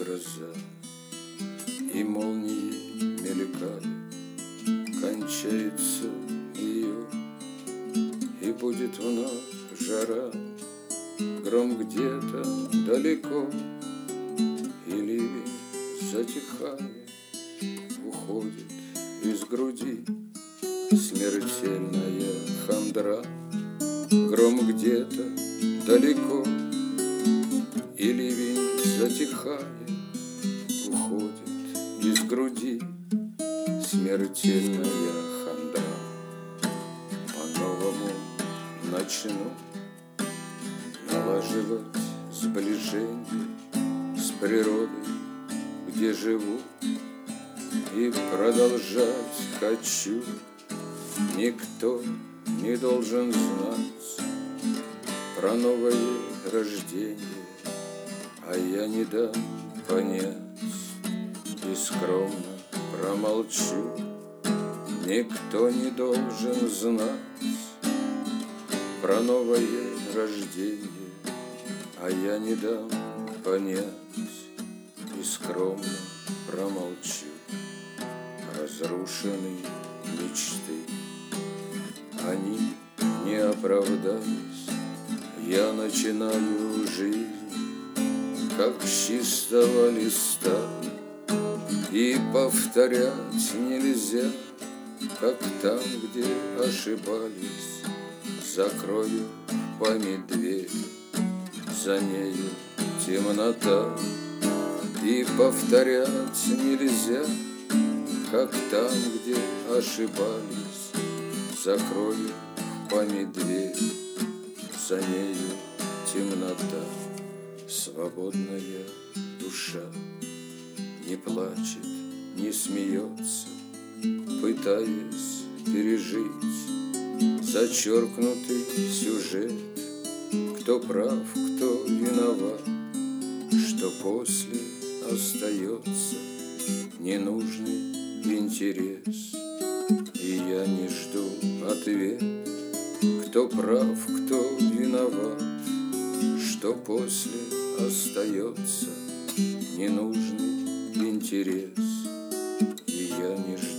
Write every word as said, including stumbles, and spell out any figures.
гроза, и молнии мелькают, кончается ее, и будет вновь жара, гром где-то далеко, и ливень, затихая, уходит из груди. Смертельная хандра, гром где-то далеко, и ливень, затихая, уходит из груди. Смертельная хандра. По-новому начну налаживать сближение с природой, где живу, и продолжать хочу. Никто не должен знать про новое рождение, а я не дам понять и скромно промолчу. Никто не должен знать про новое рождение, а я не дам понять и скромно промолчу. Разрушенные мечты, они не оправдались. Я начинаю жизнь, как с чистого листа, и повторять нельзя, как там, где ошибались. Закрою память дверь, за нею темнота, и повторять нельзя, как там, где ошибались. Закрою память дверь, за нею темнота. Свободная душа не плачет, не смеется, пытаясь пережить зачеркнутый сюжет. Кто прав, кто виноват, что после остается ненужный интерес. И я не жду ответ, кто прав, кто виноват, что после остается ненужный интерес. И я не жду